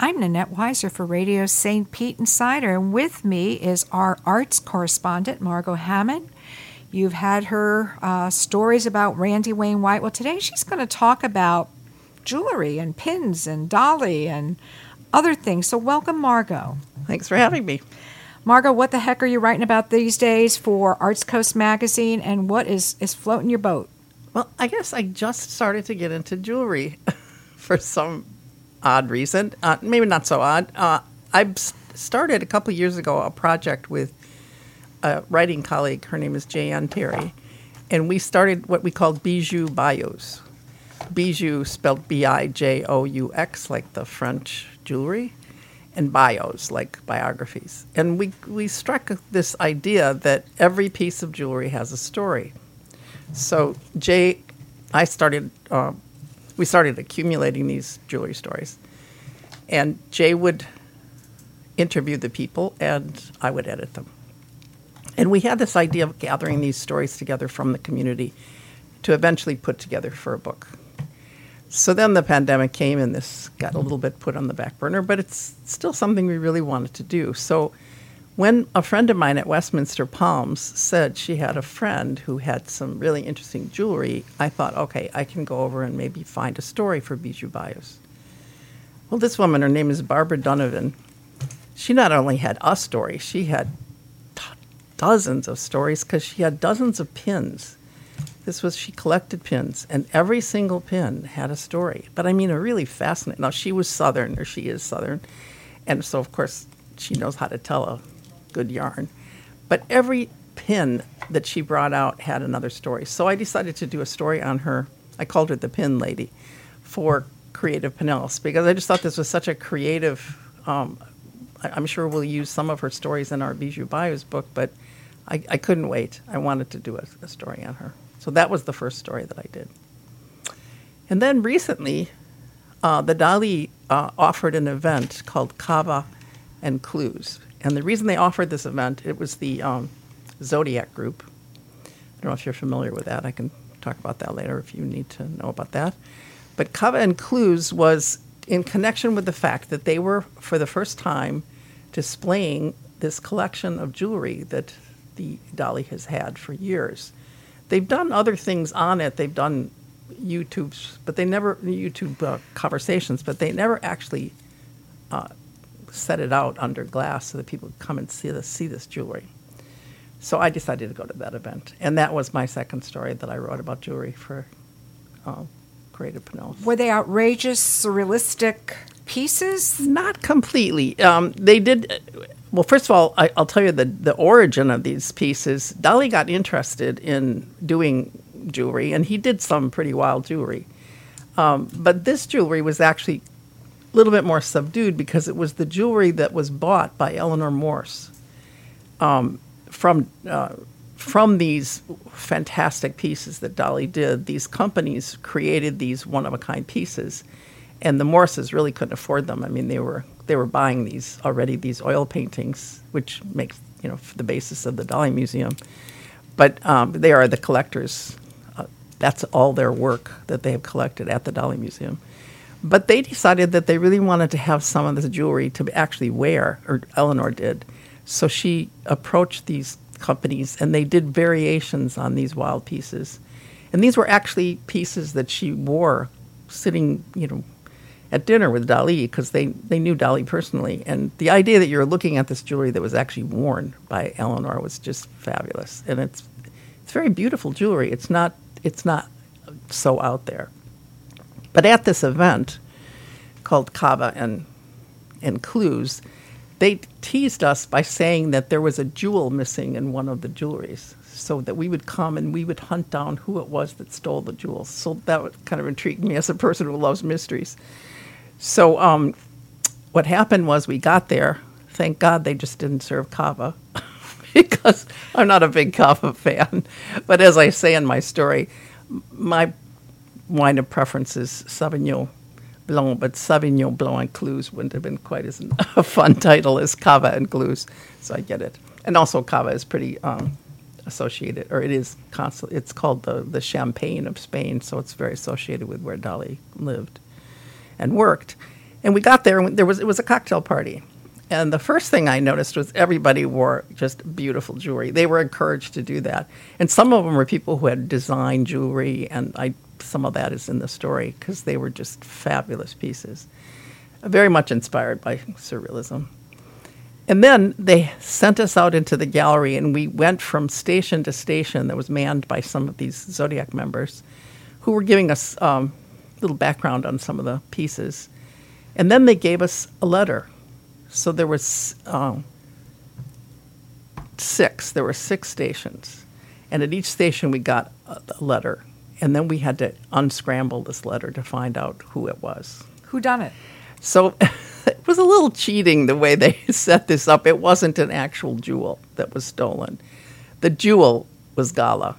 I'm Nanette Weiser for Radio St. Pete and Cider, and with me is our arts correspondent, Margot Hammond. You've had her stories about Randy Wayne White. Well, today she's going to talk about jewelry and pins and Dolly and other things. So welcome, Margot. Thanks for having me. Margot, what the heck are you writing about these days for Arts Coast Magazine, and what is floating your boat? Well, I guess I just started to get into jewelry for some odd reason. Maybe not so odd. I started a couple years ago a project with a writing colleague. Her name is Jan Terry. And we started what we called Bijou Bios. Bijou spelled B-I-J-O-U-X, like the French jewelry, and bios, like biographies. And we struck this idea that every piece of jewelry has a story. So we started accumulating these jewelry stories. And Jay would interview the people, and I would edit them. And we had this idea of gathering these stories together from the community to eventually put together for a book. So then the pandemic came, and this got a little bit put on the back burner, but it's still something we really wanted to do. So when a friend of mine at Westminster Palms said she had a friend who had some really interesting jewelry, I thought, okay, I can go over and maybe find a story for Bijou Bios. Well, this woman, her name is Barbara Donovan. She not only had a story, she had dozens of stories because she had dozens of pins. She collected pins, and every single pin had a story. But I mean, a really fascinating. Now, she was Southern, or she is Southern, and so, of course, she knows how to tell a good yarn. But every pin that she brought out had another story. So I decided to do a story on her. I called her the Pin Lady for Creative Pinellas, because I just thought this was such a creative. I'm sure we'll use some of her stories in our Bijou Bios book, but I couldn't wait. I wanted to do a story on her. So that was the first story that I did. And then recently, the Dali offered an event called Kava and Clues. And the reason they offered this event, it was the Zodiac Group. I don't know if you're familiar with that. I can talk about that later if you need to know about that. But Kava and Clues was in connection with the fact that they were, for the first time, displaying this collection of jewelry that the Dali has had for years. They've done other things on it. They've done YouTube conversations, but they never actually set it out under glass so that people could come and see this jewelry. So I decided to go to that event, and that was my second story that I wrote about jewelry for Creative Pinellas. Were they outrageous, surrealistic pieces? Not completely. They did. Well, first of all, I'll tell you the origin of these pieces. Dali got interested in doing jewelry, and he did some pretty wild jewelry. But this jewelry was actually a little bit more subdued because it was the jewelry that was bought by Eleanor Morse from these fantastic pieces that Dali did. These companies created these one-of-a-kind pieces, and the Morses really couldn't afford them. I mean, they were buying these oil paintings, which makes the basis of the Dali Museum. But they are the collectors. That's all their work that they have collected at the Dali Museum. But they decided that they really wanted to have some of this jewelry to actually wear, or Eleanor did. So she approached these companies, and they did variations on these wild pieces. And these were actually pieces that she wore sitting, at dinner with Dali, because they knew Dali personally. And the idea that you're looking at this jewelry that was actually worn by Eleanor was just fabulous. And it's very beautiful jewelry. It's not so out there. But at this event called Kava and Clues, they teased us by saying that there was a jewel missing in one of the jewelries, so that we would come and we would hunt down who it was that stole the jewels. So that kind of intrigued me as a person who loves mysteries. So what happened was we got there. Thank God they just didn't serve Kava because I'm not a big Kava fan. But as I say in my story, my wine of preference is Sauvignon Blanc, but Sauvignon Blanc and Clues wouldn't have been quite as a fun title as Kava and Clues, so I get it. And also Kava is pretty associated, or it is constantly, it's called the Champagne of Spain, so it's very associated with where Dali lived and worked. And we got there, and it was a cocktail party. And the first thing I noticed was everybody wore just beautiful jewelry. They were encouraged to do that. And some of them were people who had designed jewelry, and some of that is in the story because they were just fabulous pieces, very much inspired by Surrealism. And then they sent us out into the gallery, and we went from station to station that was manned by some of these Zodiac members who were giving us a little background on some of the pieces. And then they gave us a letter. So there was six. There were 6 stations. And at each station we got a letter. And then we had to unscramble this letter to find out who it was. Who done it? So it was a little cheating the way they set this up. It wasn't an actual jewel that was stolen. The jewel was Gala.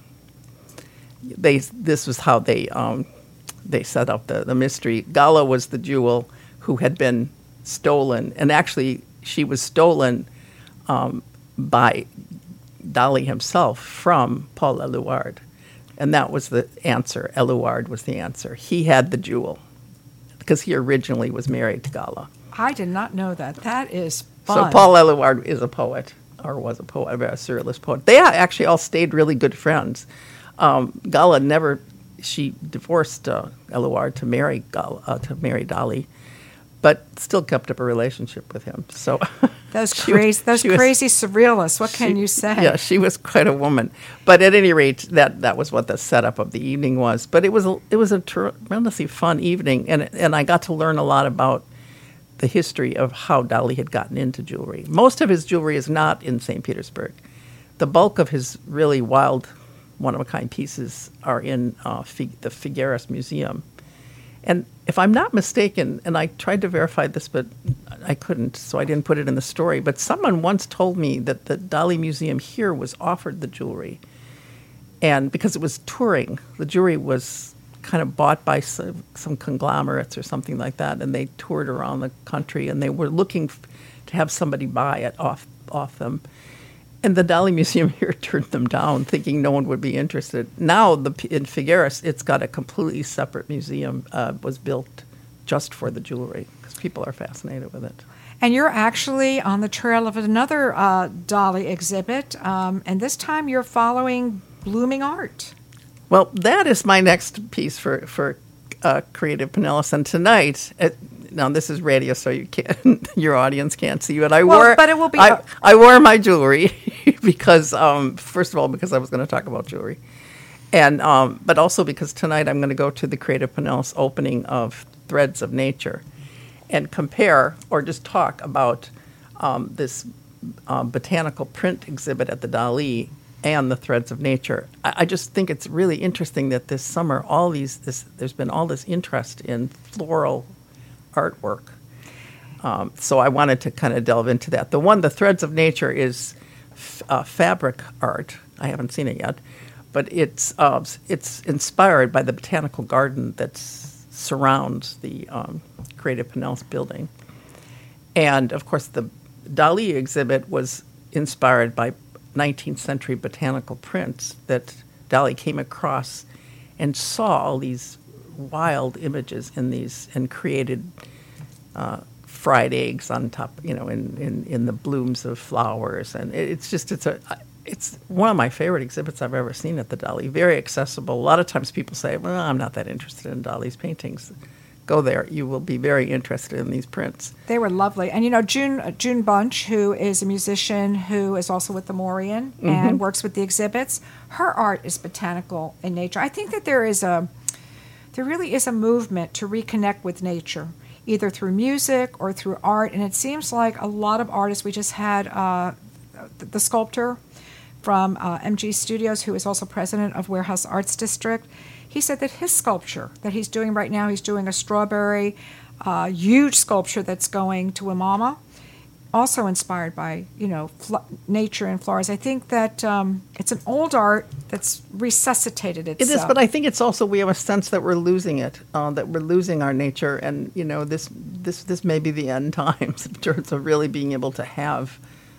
This was how they set up the mystery. Gala was the jewel who had been stolen, and actually she was stolen by Dali himself from Paul Eluard. And that was the answer. Eluard was the answer. He had the jewel because he originally was married to Gala. I did not know that. That is fun. So Paul Eluard is a poet, or was a poet, a surrealist poet. They actually all stayed really good friends. Gala she divorced Eluard to marry Dali, but still kept up a relationship with him. So those crazy surrealists. What can you say? Yeah, she was quite a woman. But at any rate, that was what the setup of the evening was. But it was a tremendously fun evening, and I got to learn a lot about the history of how Dali had gotten into jewelry. Most of his jewelry is not in St. Petersburg. The bulk of his really wild, one-of-a-kind pieces are in the Figueres Museum. And if I'm not mistaken, and I tried to verify this, but I couldn't, so I didn't put it in the story, but someone once told me that the Dali Museum here was offered the jewelry. And because it was touring, the jewelry was kind of bought by some conglomerates or something like that, and they toured around the country, and they were looking to have somebody buy it off them. And the Dali Museum here turned them down, thinking no one would be interested. Now, in Figueres, it's got a completely separate museum, was built just for the jewelry, because people are fascinated with it. And you're actually on the trail of another Dali exhibit, and this time you're following blooming art. Well, that is my next piece for Creative Pinellas, and tonight... Now this is radio, so your audience can't see. But I wore my jewelry because, first of all, because I was going to talk about jewelry, and but also because tonight I'm going to go to the Creative Pinellas opening of Threads of Nature, and compare or just talk about this botanical print exhibit at the Dali and the Threads of Nature. I just think it's really interesting that this summer there's been all this interest in floral artwork. So I wanted to kind of delve into that. The Threads of Nature is fabric art. I haven't seen it yet, but it's inspired by the botanical garden that surrounds the Creative Pinellas building. And, of course, the Dali exhibit was inspired by 19th century botanical prints that Dali came across and saw all these wild images in these and created fried eggs on top, in the blooms of flowers, and it's one of my favorite exhibits I've ever seen at the Dali. Very accessible. A lot of times people say, "Well, I'm not that interested in Dali's paintings." Go there; you will be very interested in these prints. They were lovely, and June Bunch, who is a musician who is also with the Morian and works with the exhibits. Her art is botanical in nature. I think that there really is a movement to reconnect with nature, either through music or through art. And it seems like a lot of artists, we just had the sculptor from MG Studios, who is also president of Warehouse Arts District. He said that his sculpture that he's doing right now, he's doing a strawberry, huge sculpture that's going to Imama, also inspired by, nature and flowers. I think that it's an old art that's resuscitated itself. It is, but I think it's also we have a sense that we're losing it, that we're losing our nature, and this may be the end times in terms of really being able to have.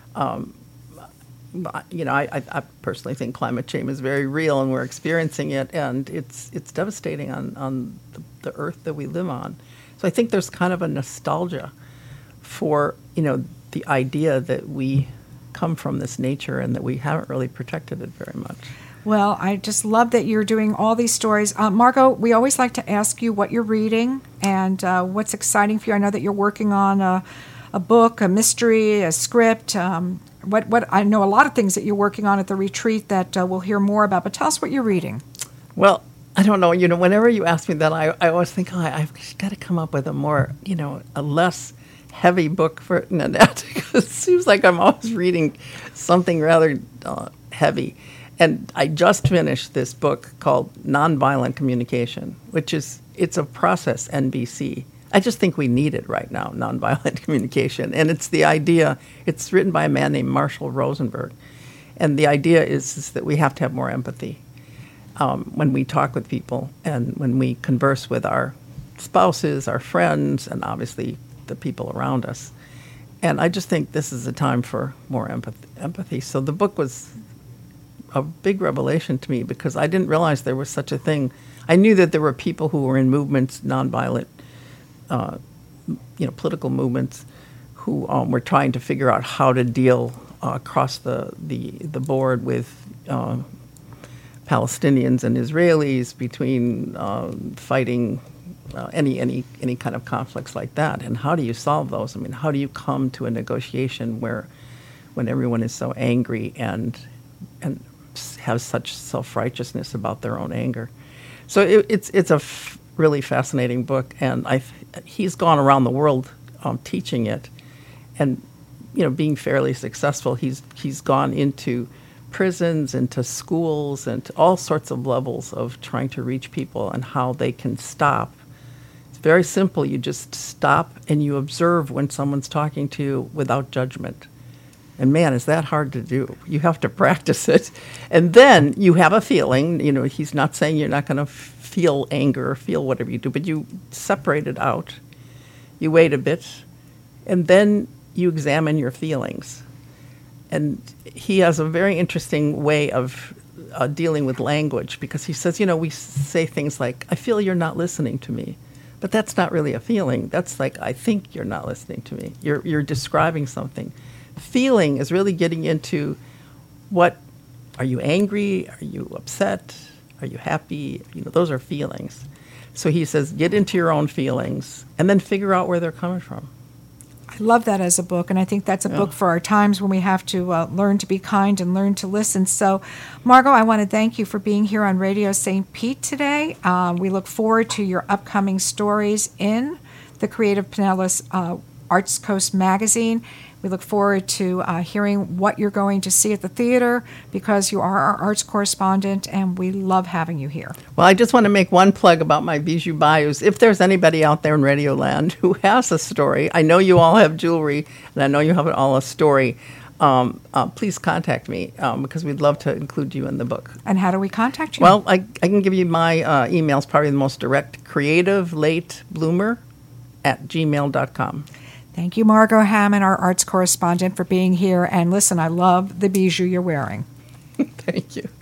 I personally think climate change is very real, and we're experiencing it, and it's devastating on the earth that we live on. So I think there's kind of a nostalgia for, the idea that we come from this nature and that we haven't really protected it very much. Well, I just love that you're doing all these stories. Margot, we always like to ask you what you're reading and what's exciting for you. I know that you're working on a book, a mystery, a script. What I know a lot of things that you're working on at the retreat that we'll hear more about. But tell us what you're reading. Well, I don't know. Whenever you ask me that, I always think, I've got to come up with a more, a less heavy book for Nanette, because it seems like I'm always reading something rather heavy. And I just finished this book called Nonviolent Communication, it's a process, NVC. I just think we need it right now, nonviolent communication. And it's the idea, it's written by a man named Marshall Rosenberg. And the idea is that we have to have more empathy when we talk with people and when we converse with our spouses, our friends, and obviously the people around us. And I just think this is a time for more empathy. So the book was a big revelation to me because I didn't realize there was such a thing. I knew that there were people who were in movements, nonviolent, political movements, who were trying to figure out how to deal across the board with Palestinians and Israelis between fighting any kind of conflicts like that. And how do you solve those? I mean, how do you come to a negotiation when everyone is so angry and has such self-righteousness about their own anger? So it's a really fascinating book, and he's gone around the world teaching it, and being fairly successful. He's gone into prisons, into schools, and to all sorts of levels of trying to reach people and how they can stop. It's very simple. You just stop and you observe when someone's talking to you without judgment. And man, is that hard to do. You have to practice it. And then you have a feeling, he's not saying you're not going to feel anger or feel whatever you do, but you separate it out. You wait a bit, and then you examine your feelings. And he has a very interesting way of dealing with language, because he says, we say things like, I feel you're not listening to me. But that's not really a feeling. That's like, I think you're not listening to me. You're describing something. Feeling is really getting into are you angry? Are you upset? Are you happy? Those are feelings. So he says, get into your own feelings and then figure out where they're coming from. I love that as a book, and I think that's a book for our times when we have to learn to be kind and learn to listen. So, Margot, I want to thank you for being here on Radio St. Pete today. We look forward to your upcoming stories in the Creative Pinellas Arts Coast magazine. We look forward to hearing what you're going to see at the theater, because you are our arts correspondent, and we love having you here. Well, I just want to make one plug about my Bijou Bayous. If there's anybody out there in Radioland who has a story, I know you all have jewelry, and I know you have all a story, please contact me, because we'd love to include you in the book. And how do we contact you? Well, I can give you my email. It's probably the most direct, creativelatebloomer@gmail.com. Thank you, Margot Hammond, our arts correspondent, for being here. And listen, I love the bijou you're wearing. Thank you.